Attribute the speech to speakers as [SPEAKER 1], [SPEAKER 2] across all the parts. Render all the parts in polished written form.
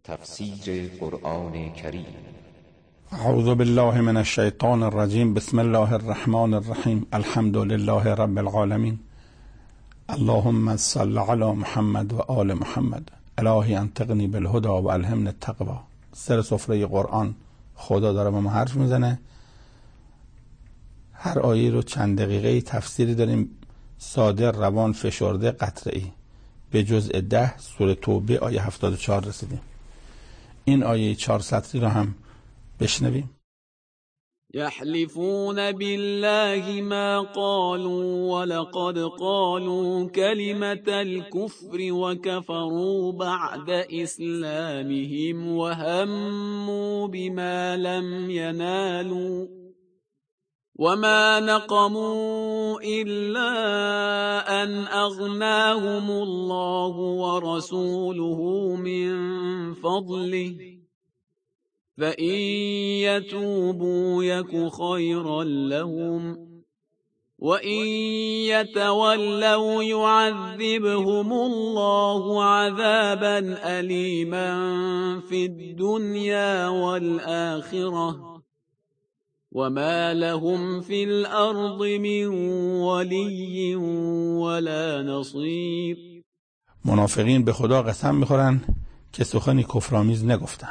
[SPEAKER 1] تفسیر قرآن کریم.
[SPEAKER 2] اعوذ بالله من الشیطان الرجیم. بسم الله الرحمن الرحیم. الحمد لله رب العالمین. اللهم صل علی محمد و آل محمد. الهی انطقنی بالهدى و الهمنی التقوی. سر سفره قرآن خدا داره با ما حرف میزنه. هر آیه رو چند دقیقه تفسیری داریم، ساده، روان، فشرده، قطعی. به جزء 10 سوره توبه آیه 74 رسیدیم. این آیه 4 سطری رو هم بشنویم.
[SPEAKER 3] يحلفون بالله ما قالوا ولقد قالوا كلمة الكفر وكفروا بعد إسلامهم وهموا بما لم ينالوا وما نقموا إلا أن أغناهم الله ورسوله من فضله فإن يتوبوا يك خيرا لهم وإن يتولوا يعذبهم الله عذابا أليما في الدنيا والآخرة وما لهم في الأرض من ولي ولا نصير.
[SPEAKER 2] منافقین به خدا قسم میخورن که سخنی کفرآمیز نگفتن.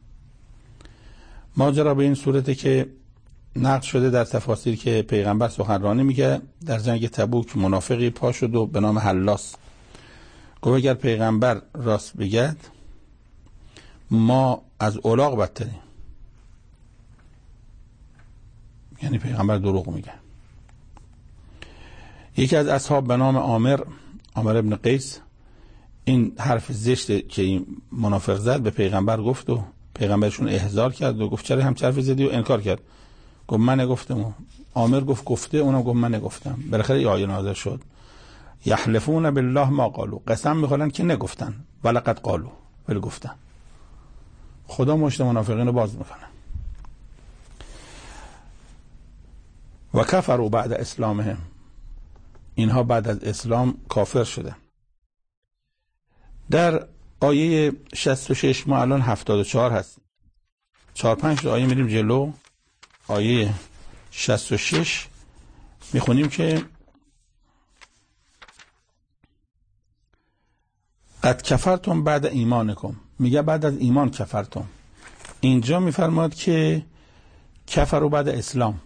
[SPEAKER 2] ماجرا به این صورته که نقل شده در تفاسیر که پیغمبر سخنرانی میگه در جنگ تبوک منافقی پا شد و به نام حلاس گفت اگر پیغمبر راست بگد ما از الاغ بدتریم، یعنی پیغمبر دروغ میگه. یکی از اصحاب به نام عامر ابن قیس این حرف زشت که این منافق زد به پیغمبر گفت و پیغمبرشون احضار کرد و گفت چرا هم حرف زدی و انکار کرد. گفت من نگفتم. عامر گفت گفته، اونم گفت من نگفتم. بالاخره این آیه نازل شد یحلفون بالله ما قالوا، قسم میخورن که نگفتن، ولقد قالوا، ولی گفتن. خدا مشت منافقین رو باز میکنه. و کفروا بعد اسلامهم، اینها بعد از اسلام کافر شدن. در آیه 66 ما الان 74 هستیم. 4-5 آیه میریم جلو. آیه 66 میخونیم که قد کفرتم بعد ایمانکم، میگه بعد از ایمان کفرتم. اینجا میفرماد که کفروا بعد اسلام.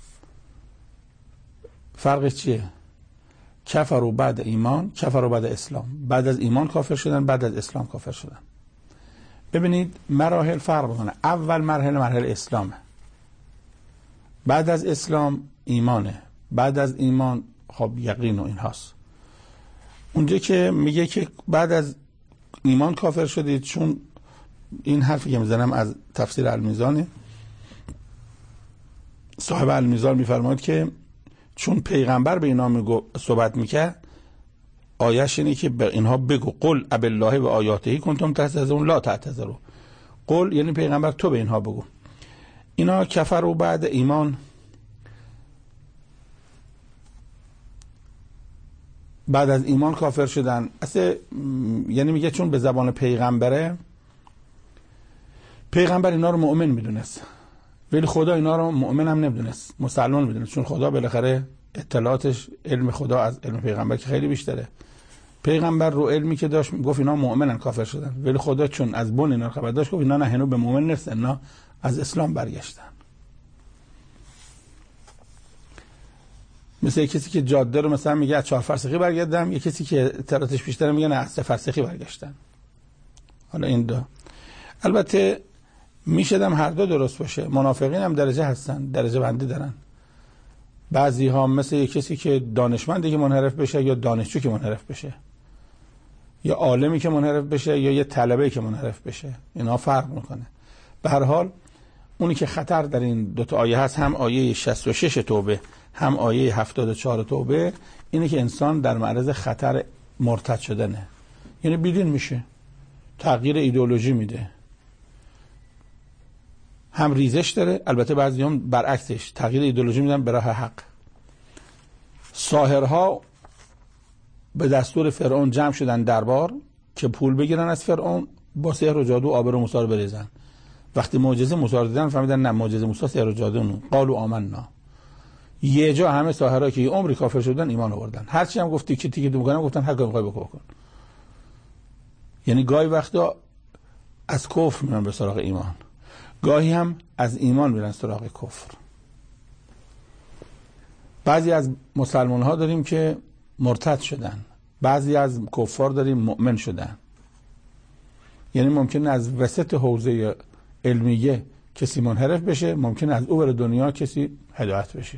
[SPEAKER 2] فرقش چیه؟ کفروا بعد ایمان، کفروا بعد اسلام. بعد از ایمان کافر شدن، بعد از اسلام کافر شدن. ببینید مراحل فرق میکنه. اول مرحله اسلامه، بعد از اسلام ایمانه، بعد از ایمان خب یقین و این هاست. اونجا که میگه که بعد از ایمان کافر شدید، چون این حرفی که میزنم از تفسیر المیزانه، صاحب المیزان میفرماید که چون پیغمبر به اینا صحبت میکرد، آیش اینه که به اینها بگو قل ابالله و آیاته کنتم تستهزئون لا تعتذروا. قل یعنی پیغمبر تو به اینها بگو. اینا کفر و بعد ایمان، بعد از ایمان کافر شدن. اصلا یعنی میگه چون به زبان پیغمبره، پیغمبر اینا رو مؤمن میدونست ولی خدا اینا رو مؤمن هم نمیدونست، مسلمان میدونست، چون خدا بالاخره اطلاعاتش، علم خدا از علم پیغمبر که خیلی بیشتره. پیغمبر رو علمی که داشت گفت اینا مؤمنن کافر شدن، ولی خدا چون از بن اینا خبر داشت گفت اینا نه هنوز به مؤمن نیستن، اینا از اسلام برگشتن. مثل کسی که جاده رو مثلا میگه از 4 فرسخی برگردم، یه کسی که اطلاعاتش بیشتره میگه نه از 3 فرسخی برگشتن. حالا این دو البته میشدم هر دو درست باشه. منافقین هم درجه هستن، درجه بندی دارن. بعضی ها مثل یک کسی که دانشمندی که منحرف بشه، یا دانشجو که منحرف بشه، یا عالمی که منحرف بشه، یا یه طلبه‌ای که منحرف بشه. اینا فرق میکنه. به هر حال اونی که خطر در این دو تا آیه هست، هم آیه 66 توبه هم آیه 74 توبه، اینه که انسان در معرض خطر مرتد شدنه، یعنی بیدین میشه، تغییر ایدئولوژی میده. هم ریزش داره، البته بعضی هم برعکسش تغییر ایدئولوژی میدن به راه حق. ساحرها به دستور فرعون جمع شدن دربار که پول بگیرن از فرعون با سحر و جادو آبرو موسی رو بریزن. وقتی معجزه موسی رو دیدن فهمیدن نه معجزه موسی سحر و جادو نو. قالوا آمنا. یه جا همه ساحرها که عمری کافر شدن ایمان آوردن. هر چی هم گفتی که تیکه میکنن گفتن هر کاری میخوای بکن. یعنی گاهی وقتا از کفر میرن به سراغ ایمان، گاهی هم از ایمان میرن سراغ کفر. بعضی از مسلمان ها داریم که مرتد شدن، بعضی از کفار داریم مؤمن شدن. یعنی ممکن از وسط حوزه علمیه کسی منحرف بشه، ممکن از او بر دنیا کسی هدایت بشه.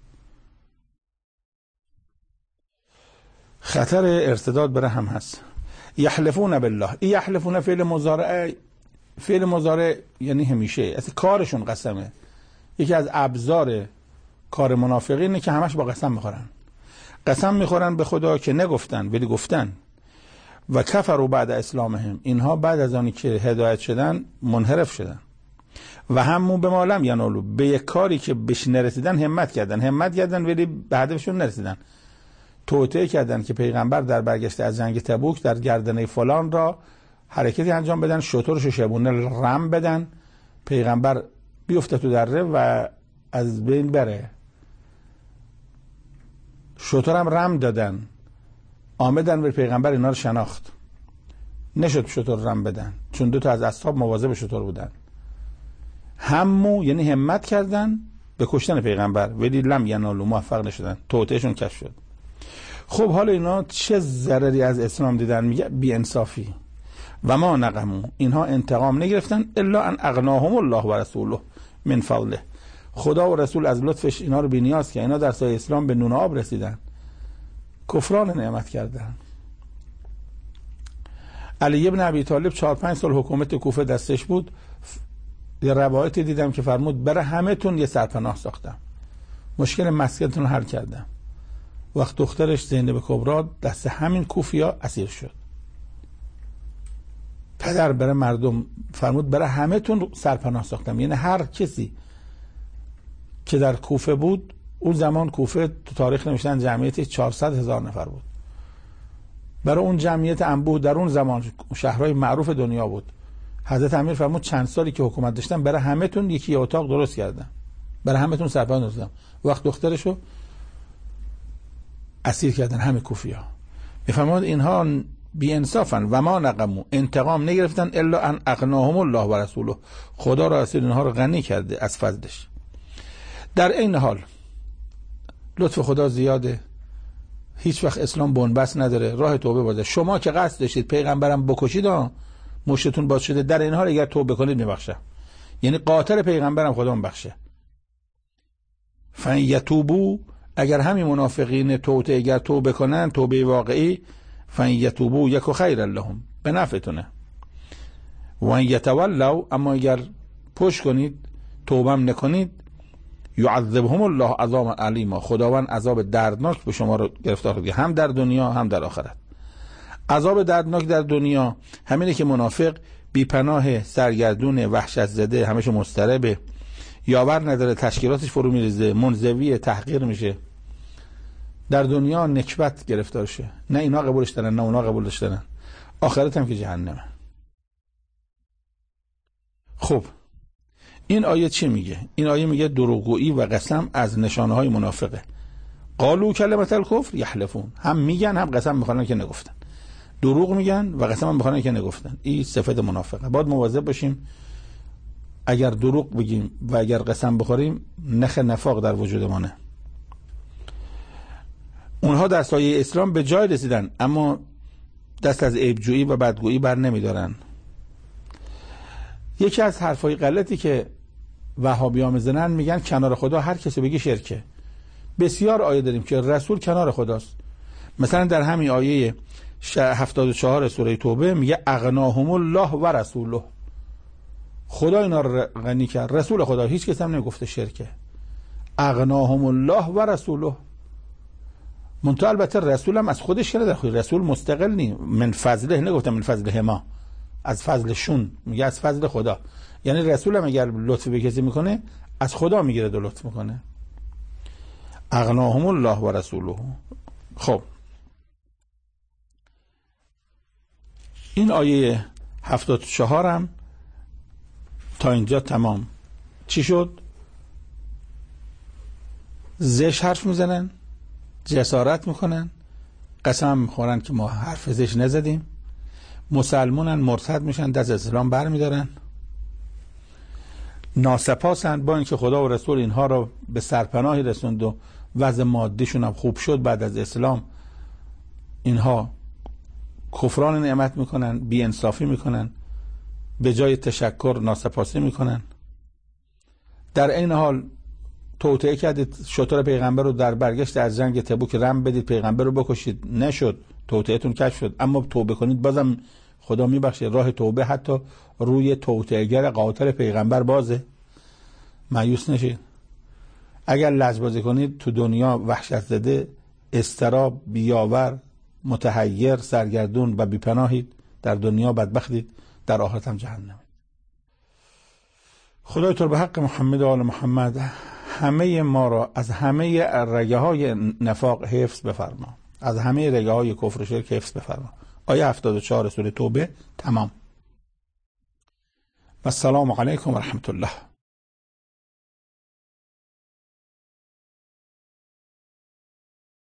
[SPEAKER 2] خطر ارتداد بره هم هست. یحلفون بالله. این یحلفون فعل مضارع یعنی همیشه، اصلا کارشون قسمه. یکی از ابزار کار منافقین اینه که همش با قسم میخورن. قسم میخورن به خدا که نگفتن ولی گفتن. و کفروا بعد اسلامهم. اینها بعد از آنی که هدایت شدن منحرف شدن. و همون به ما لم ینالوا. به یک کاری که بهش نرسیدن همت کردن ولی به هدفشون نرسیدن. توطئه کردن که پیغمبر در برگشت از جنگ تبوک در گردنه فلان را حرکتی انجام بدن، شترش و شبونه رم بدن، پیغمبر بیفته تو دره و از بین بره. شتر هم رم دادن، آمدن و پیغمبر اینا رو شناخت، نشد شتر رم بدن چون دو تا از اصحاب مواظب شتر بودن. همو یعنی همت کردن به کشتن پیغمبر ولی لم ینالوا، موفق نشدن، توطئهشون کشف شد. خب حالا اینا چه ضرری از اسلام دیدن؟ میگه بی انصافی. و ما نقموا. اینها انتقام نگرفتن الا ان اغناهم الله و رسوله من فضله. خدا و رسول از لطفش اینا رو بی‌نیاز که اینا در سایه اسلام به نون و آب رسیدن، کفران نعمت کردن. علی ابن ابی طالب 4-5 سال حکومت کوفه دستش بود. یه روایتی دیدم که فرمود برای همه تون یه سرپناه ساختم، مشکل مسکنتون رو حل کردم. وقت دخترش زینب کبرا دست همین کوفیا اسیر شد. پدر برای مردم فرمود برای همه تون سرپناه ساختم. یعنی هر کسی که در کوفه بود، اون زمان کوفه تو تاریخ نوشتن جمعیتش 400,000 نفر بود. برای اون جمعیت انبوه در اون زمان شهرهای معروف دنیا بود. حضرت امیر فرمود چند سالی که حکومت داشتن برای همه تون یکی اتاق درست کردم، برای همه تون سرپناه درست کردم. وقت دخترشو اسیر کردن همه کوفیا. میفرماد اینها بی انصافن. و ما نقموا. انتقام نگرفتن الا ان اغناهم الله و رسوله. خدا را رسول اینها رو غنی کرده از فضلش. در این حال لطف خدا زیاده، هیچ وقت اسلام بنبست نداره، راه توبه بازه. شما که قصد داشتید پیغمبرم بکشید، مشتتون باز شده، در این حال اگر توبه کنید میبخشه. یعنی قاتل پیغمبرم خدا میبخشه. فان یتوبوا. اگر همین منافقین توطئه اگر توبه کنن، توبه واقعی، فان یتوبوا یک خیر لهم، به نفعتونه. و ان یتولوا. اما اگر پشت کنید توبه هم نکنید، یعذبهم الله عذابا علیما. خداوند عذاب دردناک به شما رو گرفتار کنه، هم در دنیا هم در آخرت. عذاب دردناک در دنیا همینه که منافق بی پناه، سرگردون، وحشت زده، همیشه مضطربه، یاور نداره، تشکیلاتش فرو میریزه، منزوی، تحقیر میشه. در دنیا نکبت گرفتار شه، نه اینا قبولش دارن نه اونا قبولش دارن، آخرت هم که جهنمه. خب این آیه چی میگه؟ این آیه میگه دروغگویی و قسم از نشانه های منافقه. قالوا کلمة الکفر یحلفون. هم میگن هم قسم میخورن که نگفتن، دروغ میگن و قسم هم میخورن که نگفتن. این صفت منافقه. باید مواظب باشیم اگر دروغ بگیم و اگر قسم بخوریم نخ نفاق در وجود ما نه. اونها در سایه اسلام به جای رسیدن اما دست از عیبجویی و بدگویی بر نمیدارن. یکی از حرفای غلطی که وهابی‌ها میزنن میگن کنار خدا هر کسی بگی شرکه. بسیار آیه داریم که رسول کنار خداست. مثلا در همین آیه 74 سوره توبه میگه اغناهم الله و رسوله. خدا اینا رو غنی کرد، رسول خدا. هیچ کس هم نمیگفته شرکه. اغناهم الله و رسوله. منتها البته رسول هم از خودش کنه، در خود رسول مستقل نی، من فضله نگفتم من فضله ما، از فضلشون، میگه از فضل خدا. یعنی رسول هم اگر لطف به کسی میکنه از خدا میگیره و لطف میکنه. اغناهم الله و رسوله. خب این آیه 74 هم تا اینجا تمام. چی شد؟ زش حرف میزنن، جسارت میکنن، قسم میخورن که ما حرف زش نزدیم، مسلمونن، مرتد میشن، دست اسلام برمیدارن، ناسپاسن، با اینکه خدا و رسول اینها رو به سرپناهی رسوند و وضع مادیشون هم خوب شد بعد از اسلام، اینها کفران نعمت میکنن، بی انصافی میکنن، به جای تشکر ناسپاسی میکنن. در این حال توطئه کردید شتر پیغمبر رو، در برگشت از جنگ تبوک رم بدید پیغمبر رو بکشید، نشد، توطئه‌تون کشف شد. اما توبه کنید بازم خدا میبخشه. راه توبه حتی روی توطئه‌گر قاتل پیغمبر بازه. مایوس نشید. اگر لجبازی کنید تو دنیا وحشت زده، اضطراب، بیاور، متحیر، سرگردون و بیپناهید. در دنیا بدبختید، در آخرت هم جهنم. خدای تو به حق محمد و آل محمد همه ما را از همه رگه های نفاق حفظ بفرما، از همه رگه های کفر و شرک حفظ بفرما. آیه 74 سوره توبه تمام. و السلام علیکم و رحمت الله.